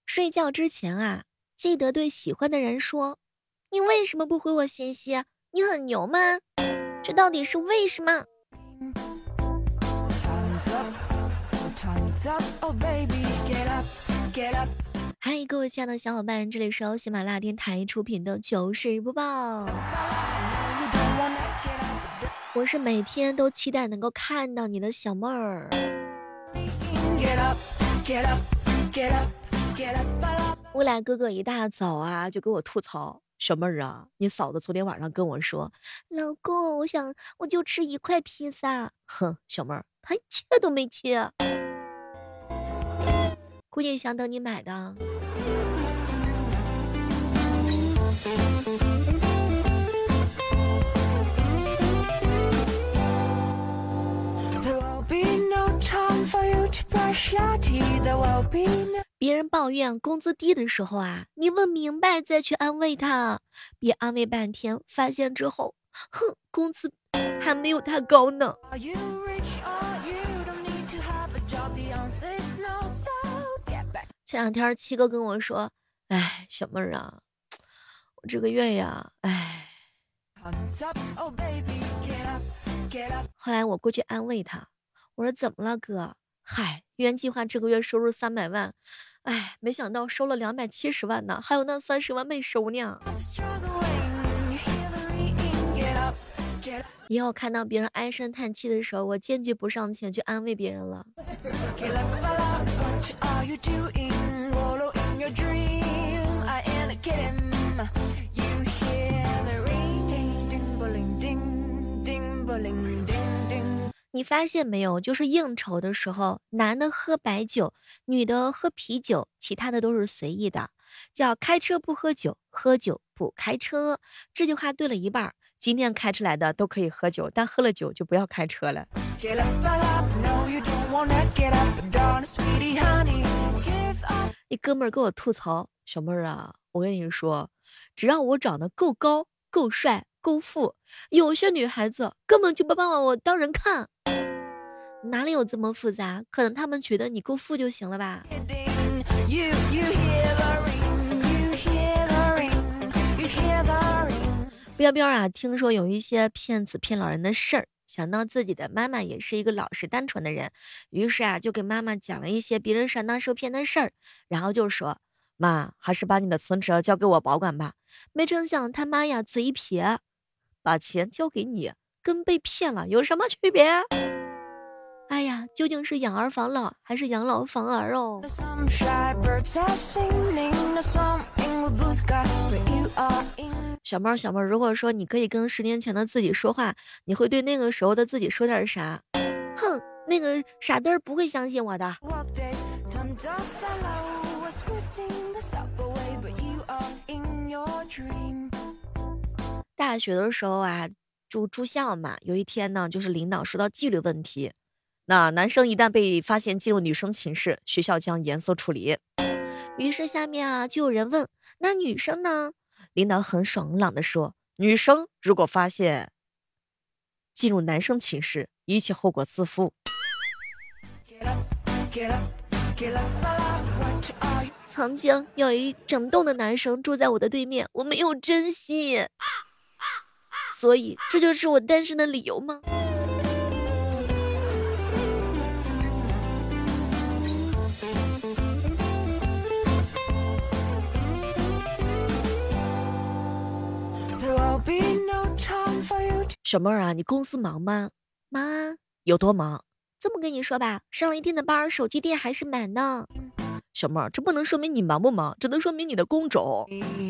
睡觉之前啊，记得对喜欢的人说，你为什么不回我信息？你很牛吗？这到底是为什么？嗨，各位亲爱的小伙伴，这里是由喜马拉雅电台出品的糗事播报，我是每天都期待能够看到你的小妹儿。乌来哥哥一大早啊就给我吐槽，小妹儿啊，你嫂子昨天晚上跟我说，老公，我就吃一块披萨。哼，小妹儿，她切都没切，估计想等你买的。别人抱怨工资低的时候啊，你问明白再去安慰他，别安慰半天，发现之后，哼，工资还没有他高呢。前两天七哥跟我说，哎，小妹儿啊，我这个月呀，哎。后来我过去安慰他，我说怎么了哥？嗨，原计划这个月收入300万，哎，没想到收了270万呢，还有那30万没收呢。以后看到别人唉声叹气的时候，我坚决不上前去安慰别人了。你发现没有，就是应酬的时候，男的喝白酒，女的喝啤酒，其他的都是随意的。叫开车不喝酒，喝酒不开车。这句话对了一半，今天开出来的都可以喝酒，但喝了酒就不要开车了。一哥们儿跟我吐槽，小妹儿啊，我跟你说，只要我长得够高、够帅、够富，有些女孩子根本就不把我当人看。哪里有这么复杂？可能他们觉得你够富就行了吧。彪彪啊，听说有一些骗子骗老人的事儿，想到自己的妈妈也是一个老实单纯的人，于是啊就给妈妈讲了一些别人上当受骗的事儿，然后就说，妈，还是把你的存折交给我保管吧。没成想他妈呀嘴一撇，把钱交给你跟被骗了有什么区别？哎呀，究竟是养儿防老还是养老防儿哦？小妹儿，如果说你可以跟10年前的自己说话，你会对那个时候的自己说点啥？哼，那个傻嘚儿不会相信我的。大学的时候啊，住校嘛，有一天呢，就是领导说到纪律问题，那男生一旦被发现进入女生寝室，学校将严肃处理。于是下面啊就有人问，那女生呢？领导很爽朗的说，女生如果发现进入男生寝室，一切后果自负。曾经有一整栋的男生住在我的对面，我没有珍惜，所以这就是我单身的理由吗？小妹儿啊，你公司忙吗？忙啊。有多忙？这么跟你说吧，上了一天的班，手机电还是满的。小妹儿，这不能说明你忙不忙，只能说明你的工种。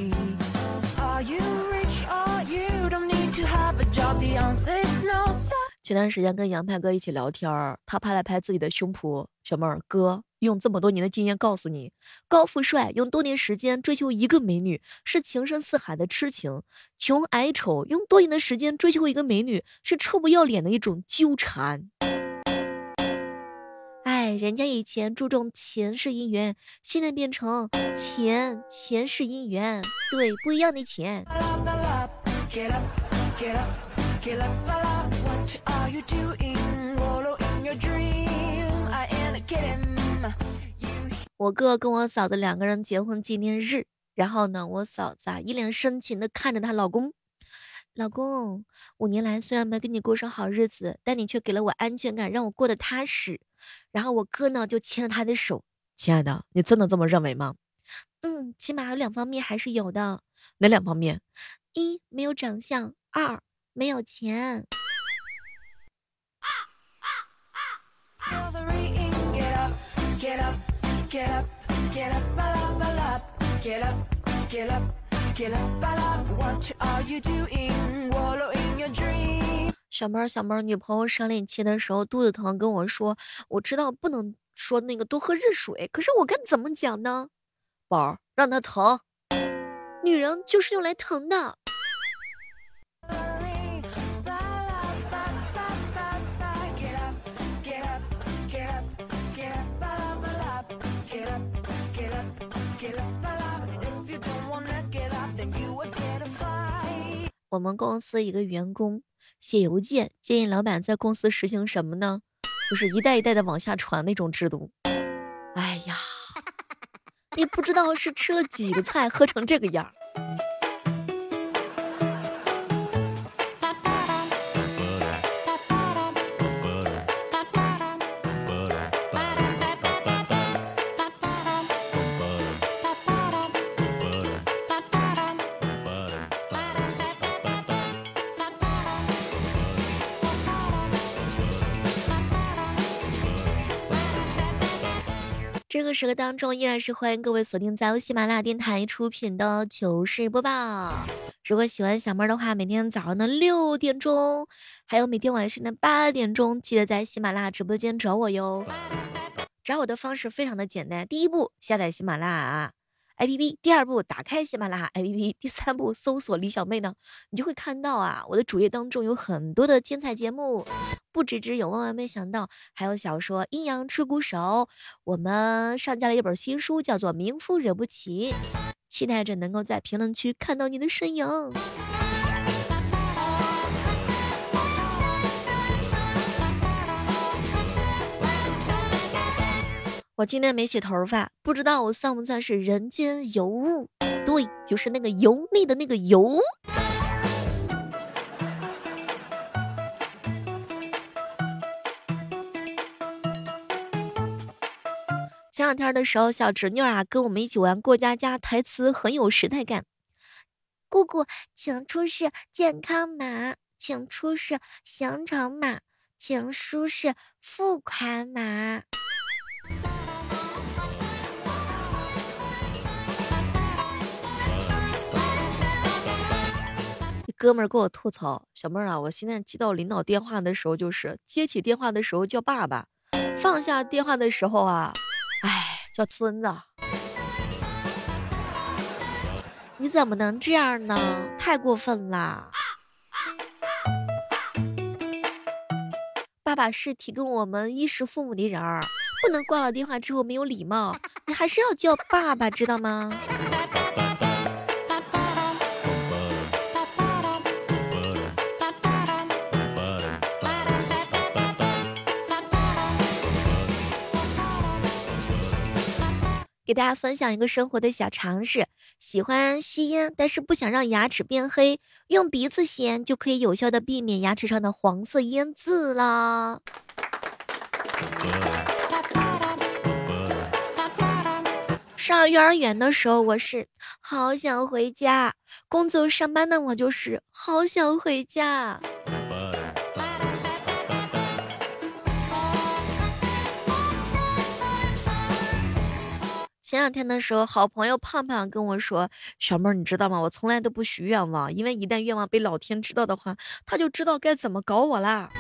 前段时间跟杨派哥一起聊天，他拍了拍自己的胸脯，小妹儿，哥用这么多年的经验告诉你，高富帅用多年时间追求一个美女是情深似海的痴情，穷矮丑用多年的时间追求一个美女是臭不要脸的一种纠缠。哎，人家以前注重钱是姻缘，现在变成钱是姻缘，对，不一样的钱。 我哥跟我嫂子2个人结婚纪念日，然后呢，我嫂子啊一脸深情的看着她老公，老公，5年来虽然没跟你过上好日子，但你却给了我安全感，让我过得踏实。然后我哥呢就牵着她的手，亲爱的，你真的这么认为吗？起码有2方面还是有的。哪2方面？1没有长相，2没有钱。小妹儿，女朋友生理期的时候肚子疼跟我说，我知道不能说那个多喝热水，可是我该怎么讲呢？宝儿，让她疼，女人就是用来疼的。我们公司一个员工写邮件建议老板在公司实行什么呢？就是一代一代的往下传那种制度。哎呀，你不知道是吃了几个菜喝成这个样。这个时刻当中，依然是欢迎各位锁定在由喜马拉雅电台出品的糗事播报。如果喜欢小妹儿的话，每天早上的6点钟，还有每天晚上的8点钟，记得在喜马拉雅直播间找我哟。找我的方式非常的简单，第1步下载喜马拉雅APP， 第2步打开喜马拉雅 APP， 第3步搜索李小妹呢，你就会看到啊，我的主页当中有很多的精彩节目，不只有万万没想到，还有小说《阴阳吃鼓手》，我们上架了一本新书，叫做《名夫惹不起》，期待着能够在评论区看到你的身影。我今天没洗头发，不知道我算不算是人间尤物？对，就是那个油腻的那个油。前2天的时候，小侄女啊跟我们一起玩过家家，台词很有时代感。姑姑，请出示健康码，请出示详长码，请出示付款码。哥们儿给我吐槽，小妹儿啊，我现在接到领导电话的时候，就是接起电话的时候叫爸爸，放下电话的时候啊，叫孙子。你怎么能这样呢？太过分啦！爸爸是提供我们衣食父母的人儿，不能挂了电话之后没有礼貌，你还是要叫爸爸，知道吗？给大家分享一个生活的小常识，喜欢吸烟但是不想让牙齿变黑，用鼻子吸烟就可以有效的避免牙齿上的黄色烟渍啦。上幼儿园的时候我是好想回家，工作上班的我就是好想回家。前2天的时候，好朋友胖胖跟我说，小妹儿你知道吗？我从来都不许愿望，因为一旦愿望被老天知道的话，他就知道该怎么搞我啦。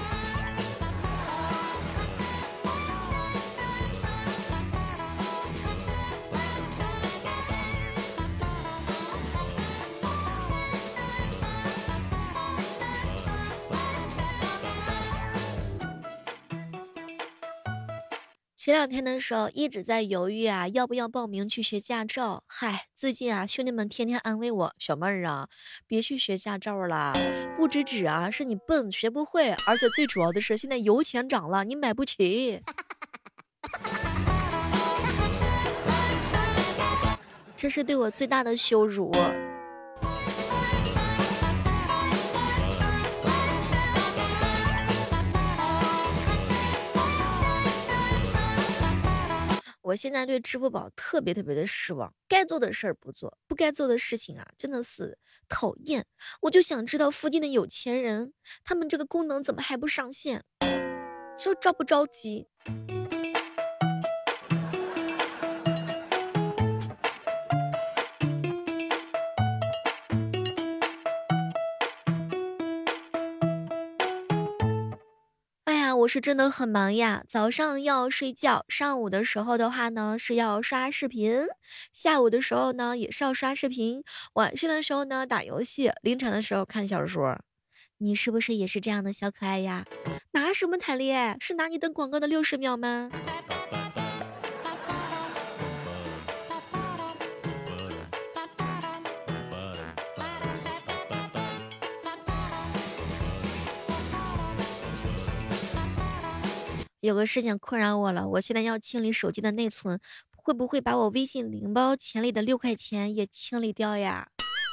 前2天的时候一直在犹豫啊，要不要报名去学驾照。最近啊，兄弟们天天安慰我，小妹儿啊，别去学驾照啦，不只啊是你笨学不会，而且最主要的是现在油钱涨了，你买不起。 这是对我最大的羞辱。我现在对支付宝特别的失望，该做的事儿不做，不该做的事情啊，真的是讨厌。我就想知道附近的有钱人，他们这个功能怎么还不上线？说着不着急？哎呀，我是真的很忙呀，早上要睡觉，上午的时候的话呢是要刷视频，下午的时候呢也是要刷视频，晚上的时候呢打游戏，凌晨的时候看小说。你是不是也是这样的小可爱呀？拿什么谈恋爱？是拿你等广告的60秒吗？有个事情困扰我了，我现在要清理手机的内存，会不会把我微信零包钱里的6块钱也清理掉呀？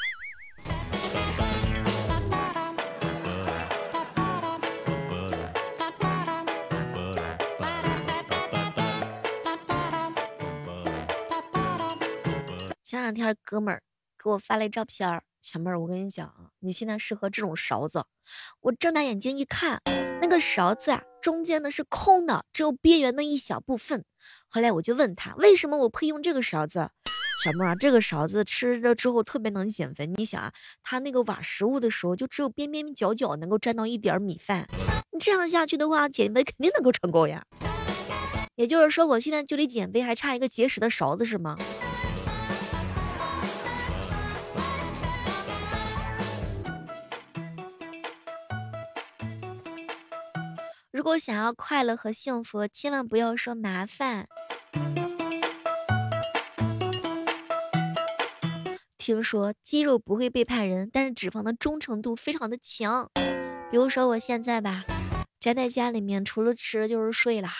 前两天哥们儿给我发来照片儿，小妹儿，我跟你讲啊，你现在适合这种勺子。我睁大眼睛一看，那个勺子啊，中间的是空的，只有边缘的一小部分。后来我就问他，为什么我配用这个勺子？小妹儿啊，这个勺子吃了之后特别能减肥。你想啊，它那个挖食物的时候，就只有边边角角能够沾到一点米饭。你这样下去的话，减肥肯定能够成功呀。也就是说，我现在距离减肥还差一个结实的勺子是吗？如果想要快乐和幸福，千万不要说麻烦。听说肌肉不会背叛人，但是脂肪的忠诚度非常的强。比如说我现在吧，宅在家里面，除了吃就是睡啦。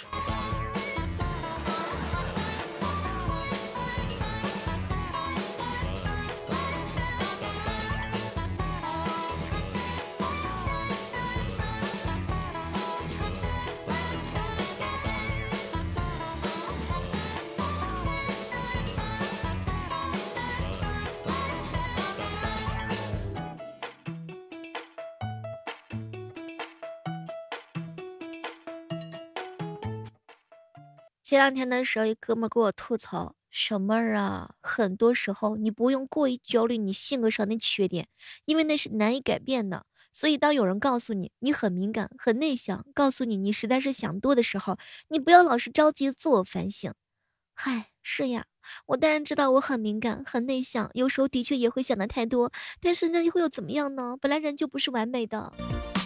前两天的时候，一哥们给我吐槽，小妹儿啊，很多时候你不用过于焦虑你性格上的缺点，因为那是难以改变的。所以当有人告诉你你很敏感、很内向，告诉你你实在是想多的时候，你不要老是着急自我反省。嗨，是呀，我当然知道我很敏感、很内向，有时候的确也会想的太多，但是那又会有怎么样呢？本来人就不是完美的。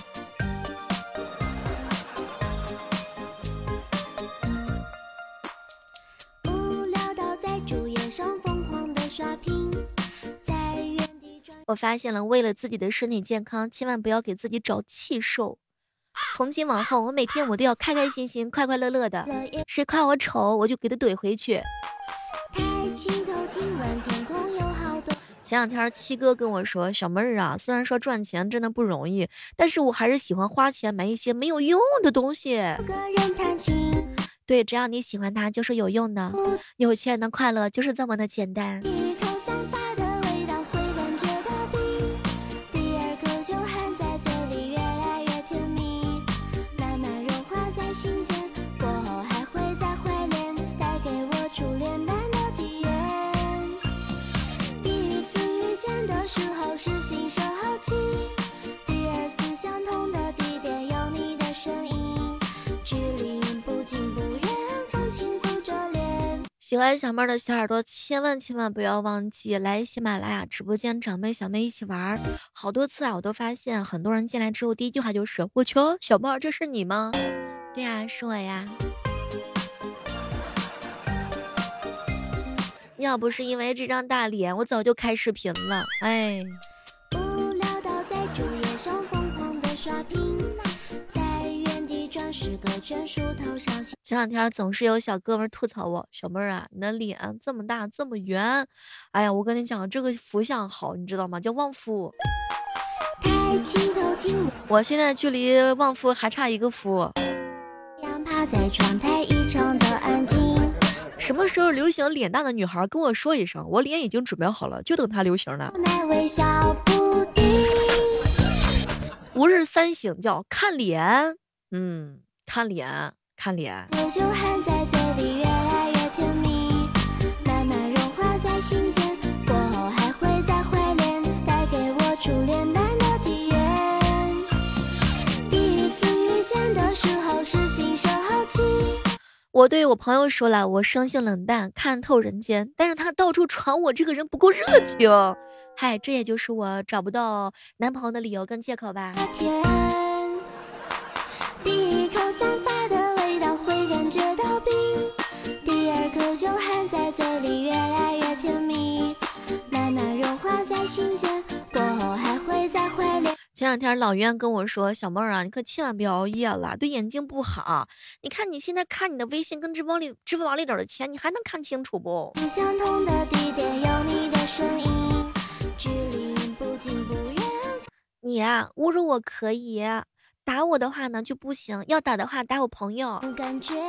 我发现了，为了自己的身体健康，千万不要给自己找气受。从今往后，我每天我都要开开心心、快快乐乐的。谁夸我丑，我就给他怼回去。前两天七哥跟我说，小妹儿啊，虽然说赚钱真的不容易，但是我还是喜欢花钱买一些没有用的东西。对，只要你喜欢它，就是有用的。有钱人的快乐就是这么的简单。喜欢小妹的小耳朵，千万不要忘记来喜马拉雅直播间找妹小妹一起玩。好多次啊，我都发现很多人进来之后第一句话就是我去，小妹这是你吗？对呀，是我呀。要不是因为这张大脸，我早就开视频了。哎。无聊到在主页上疯狂的刷屏，在原地转前两天总是有小哥们吐槽我，小妹儿啊，你的脸这么大这么圆，哎呀，我跟你讲，这个福相好，你知道吗？叫旺夫。我现在距离旺夫还差一个夫。什么时候流行脸大的女孩跟我说一声，我脸已经准备好了，就等它流行了。吾日三省叫看脸，看脸，看脸。我对我朋友说了，我生性冷淡，看透人间，但是他到处传我这个人不够热情。嗨，这也就是我找不到男朋友的理由跟借口吧。第一口散发的味道会感觉到冰，第二口就含在嘴里越来越甜蜜，慢慢融化在心间，过后还会再回来。前两天老袁跟我说，小妹儿啊，你可千万别熬夜了，对眼睛不好。你看你现在看你的微信跟支付宝里边的钱，你还能看清楚不？相同的地点有你的身影，距离不近不远。你啊，侮辱我可以，打我的话呢就不行，要打的话打我朋友。感觉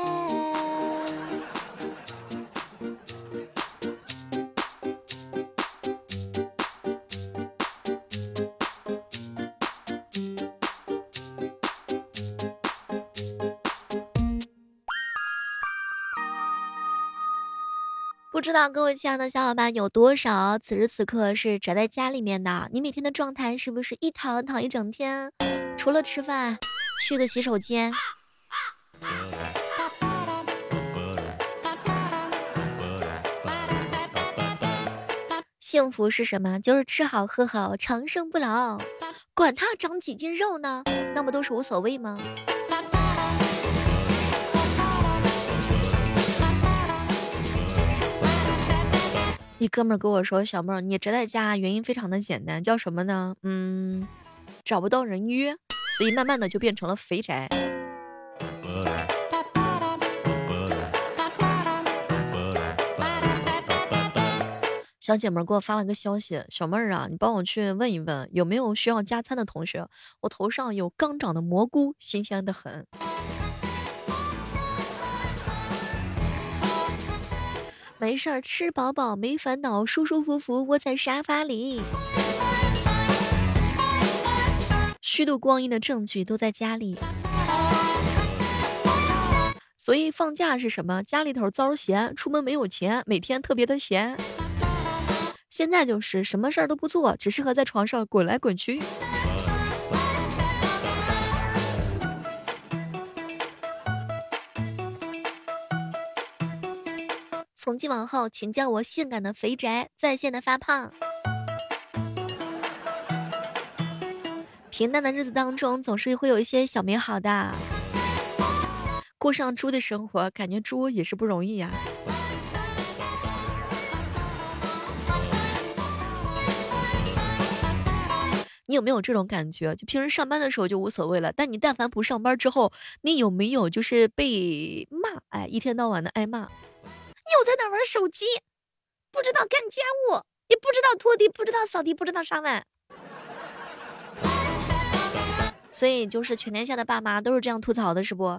不知道各位亲爱的小伙伴有多少此时此刻是宅在家里面的？你每天的状态是不是一躺一整天？除了吃饭，去个洗手间。幸福是什么？就是吃好喝好，长生不老。管它长几斤肉呢，那么都是无所谓吗？一哥们儿跟我说，小妹儿你宅在家原因非常的简单，叫什么呢？找不到人约，所以慢慢的就变成了肥宅。小姐妹给我发了个消息，小妹儿啊，你帮我去问一问有没有需要加餐的同学，我头上有刚长的蘑菇，新鲜的很。没事儿，吃饱饱没烦恼，舒舒服服窝在沙发里。虚度光阴的证据都在家里。所以放假是什么？家里头遭闲，出门没有钱，每天特别的闲。现在就是什么事儿都不做，只适合在床上滚来滚去。从今往后，请叫我性感的肥宅，在线的发胖。平淡的日子当中，总是会有一些小美好的。过上猪的生活，感觉猪也是不容易呀。你有没有这种感觉？就平时上班的时候就无所谓了，但你但凡不上班之后，你有没有就是被骂？哎，一天到晚的挨骂。又在那玩手机，不知道干家务，也不知道拖地，不知道扫地，不知道刷碗。所以就是全天下的爸妈都是这样吐槽的，是不？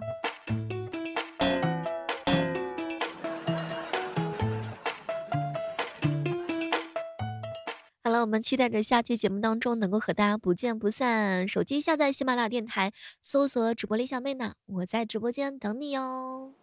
好了，我们期待着下期节目当中能够和大家不见不散。手机下载喜马拉雅电台，搜索主播李小妹呢，我在直播间等你哦。